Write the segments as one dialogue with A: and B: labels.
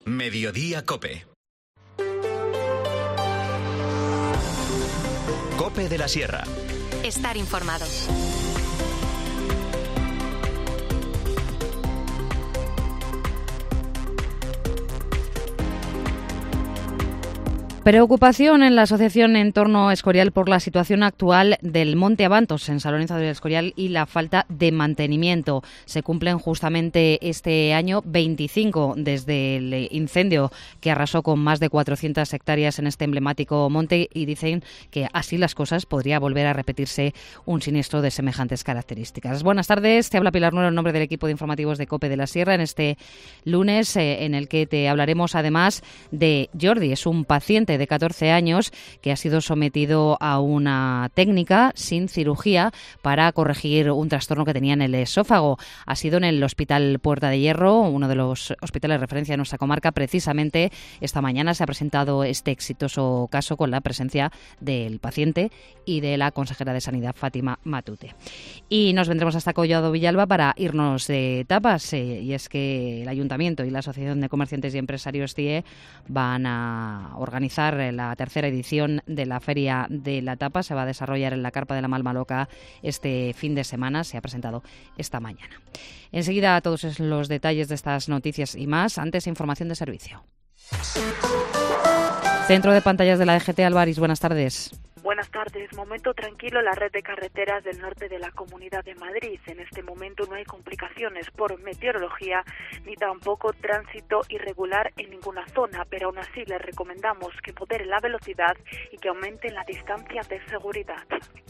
A: Mediodía Cope. Cope de la Sierra.
B: Estar informado.
C: Preocupación en la Asociación Entorno Escorial por la situación actual del Monte Abantos en San Lorenzo del Escorial y la falta de mantenimiento. Se cumplen justamente este año 25 desde el incendio que arrasó con más de 400 hectáreas en este emblemático monte, y dicen que así las cosas podría volver a repetirse un siniestro de semejantes características. Buenas tardes, te habla Pilar Nuero en nombre del equipo de informativos de COPE de la Sierra en este lunes en el que te hablaremos además de Jordi. Es un paciente de 14 años que ha sido sometido a una técnica sin cirugía para corregir un trastorno que tenía en el esófago. Ha sido en el Hospital Puerta de Hierro, uno de los hospitales de referencia de nuestra comarca. Precisamente esta mañana se ha presentado este exitoso caso con la presencia del paciente y de la consejera de Sanidad, Fátima Matute. Y nos vendremos hasta Collado Villalba para irnos de tapas, y es que el Ayuntamiento y la Asociación de Comerciantes y Empresarios CIE van a organizar la tercera edición de la Feria de la Tapa. Se va a desarrollar en la Carpa de la Malmaloca este fin de semana. Se ha presentado esta mañana. Enseguida todos los detalles de estas noticias y más. Antes, información de servicio. Centro de pantallas de la DGT, Álvarez, buenas tardes.
D: Buenas tardes. Momento tranquilo en la red de carreteras del norte de la Comunidad de Madrid. En este momento no hay complicaciones por meteorología ni tampoco tránsito irregular en ninguna zona, pero aún así les recomendamos que moderen la velocidad y que aumenten la distancia de seguridad.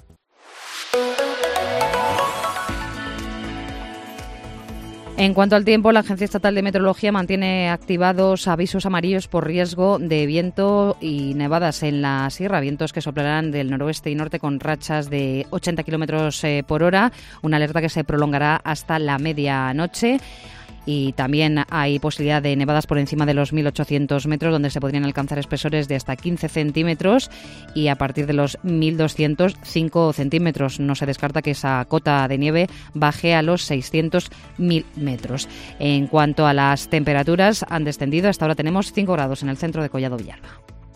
C: En cuanto al tiempo, la Agencia Estatal de Meteorología mantiene activados avisos amarillos por riesgo de viento y nevadas en la sierra, vientos que soplarán del noroeste y norte con rachas de 80 kilómetros por hora, una alerta que se prolongará hasta la medianoche. Y también hay posibilidad de nevadas por encima de los 1.800 metros, donde se podrían alcanzar espesores de hasta 15 centímetros y a partir de los 1.200, 5 centímetros. No se descarta que esa cota de nieve baje a los 600.000 metros. En cuanto a las temperaturas, han descendido. Hasta ahora tenemos 5 grados en el centro de Collado Villalba.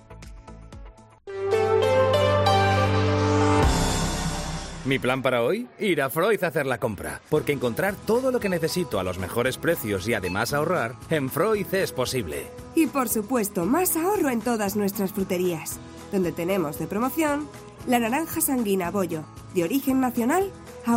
E: Mi plan para hoy, ir a Freud a hacer la compra, porque encontrar todo lo que necesito a los mejores precios y además ahorrar, en Freud es posible.
F: Y por supuesto, más ahorro en todas nuestras fruterías, donde tenemos de promoción la naranja sanguina bollo, de origen nacional, a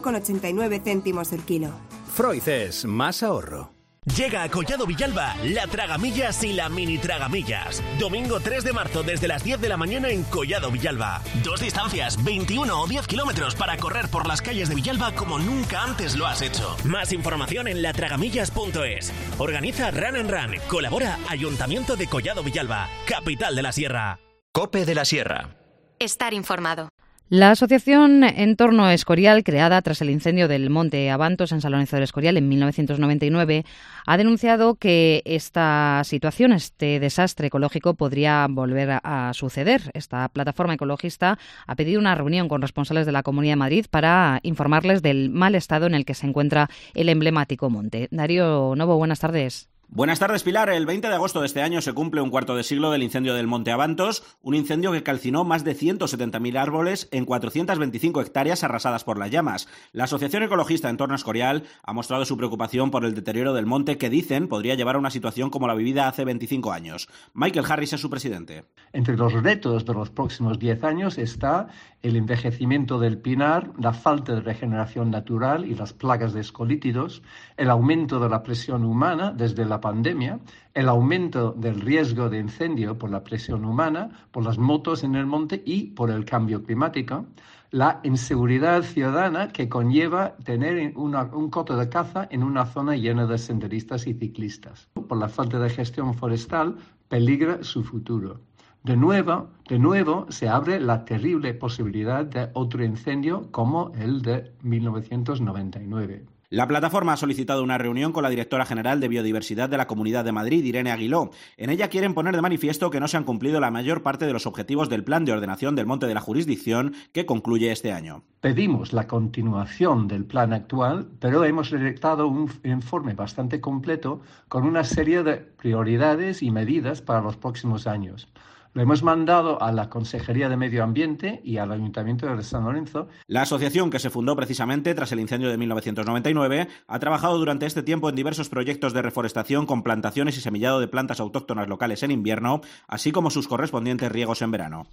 F: 1,89 € el kilo.
E: Freud es más ahorro.
G: Llega a Collado Villalba la Tragamillas y la Mini Tragamillas. Domingo 3 de marzo desde las 10 de la mañana en Collado Villalba. 2 distancias, 21 o 10 kilómetros para correr por las calles de Villalba como nunca antes lo has hecho. Más información en latragamillas.es. Organiza Run and Run. Colabora Ayuntamiento de Collado Villalba, capital de la Sierra.
A: Cope de la Sierra.
B: Estar informado.
C: La Asociación Entorno Escorial, creada tras el incendio del Monte Abantos en San Lorenzo del Escorial en 1999, ha denunciado que esta situación, este desastre ecológico, podría volver a suceder. Esta plataforma ecologista ha pedido una reunión con responsables de la Comunidad de Madrid para informarles del mal estado en el que se encuentra el emblemático monte. Darío Novo, buenas tardes.
H: Buenas tardes, Pilar. El 20 de agosto de este año se cumple un cuarto de siglo del incendio del Monte Abantos, un incendio que calcinó más de 170.000 árboles en 425 hectáreas arrasadas por las llamas. La Asociación Ecologista Entorno Escorial ha mostrado su preocupación por el deterioro del monte que dicen podría llevar a una situación como la vivida hace 25 años. Michael Harris es su presidente.
I: Entre los retos de los próximos 10 años está el envejecimiento del pinar, la falta de regeneración natural y las plagas de escolítidos, el aumento de la presión humana desde la pandemia, el aumento del riesgo de incendio por la presión humana, por las motos en el monte y por el cambio climático, la inseguridad ciudadana que conlleva tener un coto de caza en una zona llena de senderistas y ciclistas. Por la falta de gestión forestal, peligra su futuro. De nuevo se abre la terrible posibilidad de otro incendio como el de 1999.
H: La plataforma ha solicitado una reunión con la directora general de Biodiversidad de la Comunidad de Madrid, Irene Aguiló. En ella quieren poner de manifiesto que no se han cumplido la mayor parte de los objetivos del Plan de Ordenación del Monte de la Jurisdicción que concluye este año.
I: Pedimos la continuación del plan actual, pero hemos redactado un informe bastante completo con una serie de prioridades y medidas para los próximos años. Lo hemos mandado a la Consejería de Medio Ambiente y al Ayuntamiento de San Lorenzo.
H: La asociación, que se fundó precisamente tras el incendio de 1999, ha trabajado durante este tiempo en diversos proyectos de reforestación con plantaciones y semillado de plantas autóctonas locales en invierno, así como sus correspondientes riegos en verano.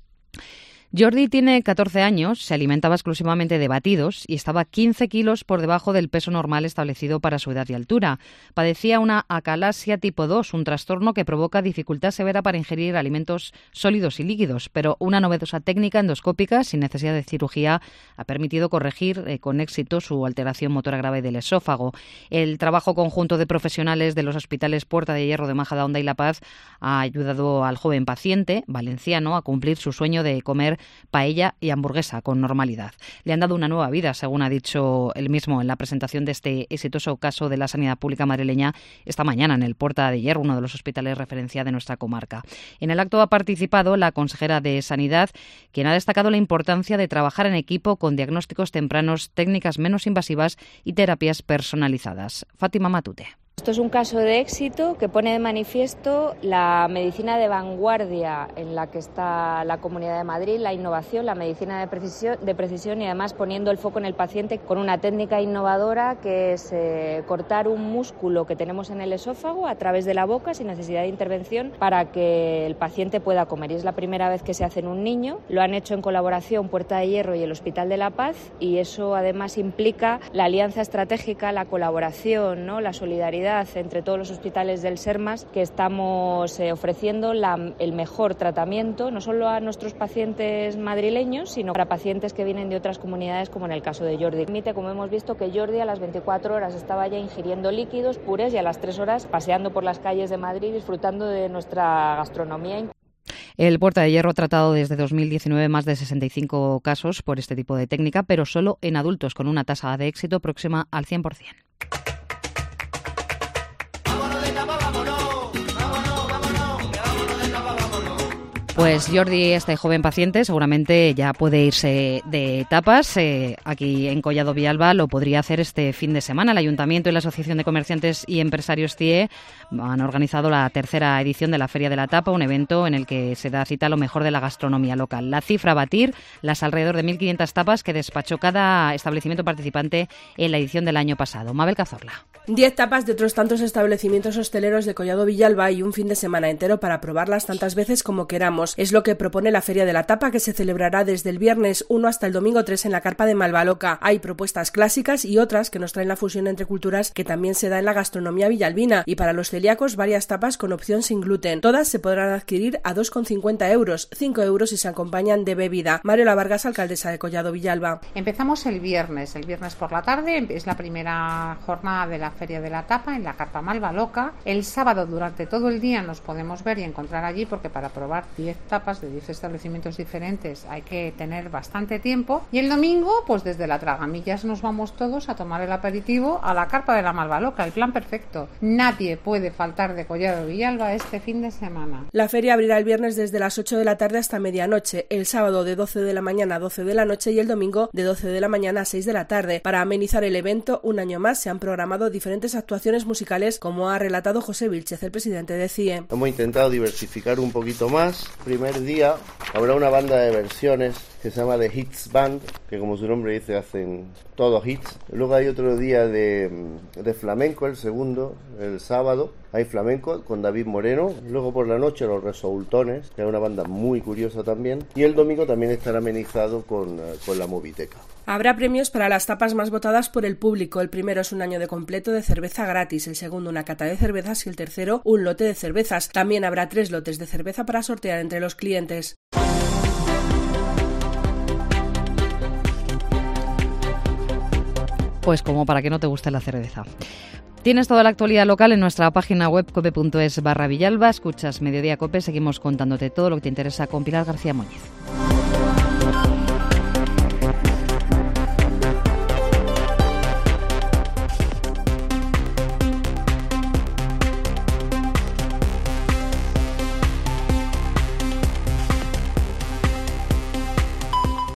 C: Jordi tiene 14 años, se alimentaba exclusivamente de batidos y estaba 15 kilos por debajo del peso normal establecido para su edad y altura. Padecía una acalasia tipo 2, un trastorno que provoca dificultad severa para ingerir alimentos sólidos y líquidos, pero una novedosa técnica endoscópica sin necesidad de cirugía ha permitido corregir con éxito su alteración motora grave del esófago. El trabajo conjunto de profesionales de los hospitales Puerta de Hierro de Majadahonda y La Paz ha ayudado al joven paciente valenciano a cumplir su sueño de comer paella y hamburguesa con normalidad. Le han dado una nueva vida, según ha dicho él mismo en la presentación de este exitoso caso de la sanidad pública madrileña esta mañana en el Puerta de Hierro, uno de los hospitales referencia de nuestra comarca. En el acto ha participado la consejera de Sanidad, quien ha destacado la importancia de trabajar en equipo con diagnósticos tempranos, técnicas menos invasivas y terapias personalizadas. Fátima Matute.
J: Esto es un caso de éxito que pone de manifiesto la medicina de vanguardia en la que está la Comunidad de Madrid, la innovación, la medicina de precisión y además poniendo el foco en el paciente con una técnica innovadora que es cortar un músculo que tenemos en el esófago a través de la boca sin necesidad de intervención para que el paciente pueda comer. Y es la primera vez que se hace en un niño. Lo han hecho en colaboración Puerta de Hierro y el Hospital de La Paz y eso además implica la alianza estratégica, la colaboración, ¿no?, la solidaridad entre todos los hospitales del SERMAS, que estamos ofreciendo el mejor tratamiento, no solo a nuestros pacientes madrileños, sino para pacientes que vienen de otras comunidades, como en el caso de Jordi. Permite, como hemos visto, que Jordi a las 24 horas estaba ya ingiriendo líquidos, purés, y a las 3 horas paseando por las calles de Madrid, disfrutando de nuestra gastronomía.
C: El Puerta de Hierro ha tratado desde 2019 más de 65 casos por este tipo de técnica, pero solo en adultos, con una tasa de éxito próxima al 100%. Pues Jordi, este joven paciente, seguramente ya puede irse de tapas. Aquí en Collado Villalba lo podría hacer este fin de semana. El Ayuntamiento y la Asociación de Comerciantes y Empresarios CIE han organizado la tercera edición de la Feria de la Tapa, un evento en el que se da cita a lo mejor de la gastronomía local. La cifra a batir, las alrededor de 1.500 tapas que despachó cada establecimiento participante en la edición del año pasado. Mabel Cazorla.
K: 10 tapas de otros tantos establecimientos hosteleros de Collado Villalba y un fin de semana entero para probarlas tantas veces como queramos. Es lo que propone la Feria de la Tapa, que se celebrará desde el viernes 1 hasta el domingo 3 en la carpa de Malvaloca. Hay propuestas clásicas y otras que nos traen la fusión entre culturas que también se da en la gastronomía villalbina, y para los celíacos varias tapas con opción sin gluten. Todas se podrán adquirir a 2,50 euros, 5 euros si se acompañan de bebida. Mariola Vargas, alcaldesa de Collado Villalba.
L: Empezamos el viernes por la tarde, es la primera jornada de la Feria de la Tapa en la carpa Malvaloca. El sábado durante todo el día nos podemos ver y encontrar allí, porque para probar 10 tapas de 10 establecimientos diferentes hay que tener bastante tiempo. Y el domingo, pues desde la Tragamillas nos vamos todos a tomar el aperitivo a la carpa de la Malvaloca. El plan perfecto. Nadie puede faltar de Collado Villalba este fin de semana.
K: La feria abrirá el viernes desde las 8 de la tarde hasta medianoche, el sábado de 12 de la mañana a 12 de la noche y el domingo de 12 de la mañana a 6 de la tarde. Para amenizar el evento, un año más se han programado diferentes actuaciones musicales, como ha relatado José Vilchez, el presidente de CIE.
M: Hemos intentado diversificar un poquito más. Primer día habrá una banda de versiones que se llama The Hits Band, que como su nombre dice hacen todos hits. Luego hay otro día de flamenco, el segundo, el sábado. Hay flamenco con David Moreno. Luego por la noche los Resoultones, que es una banda muy curiosa también. Y el domingo también estará amenizado con la Moviteca.
K: Habrá premios para las tapas más votadas por el público. El primero es un año de completo de cerveza gratis, el segundo una cata de cervezas y el tercero un lote de cervezas. También habrá 3 lotes de cerveza para sortear entre los clientes.
C: Pues como para que no te guste la cerveza. Tienes toda la actualidad local en nuestra página web cope.es/Villalba. Escuchas Mediodía Cope. Seguimos contándote todo lo que te interesa con Pilar García Muñiz.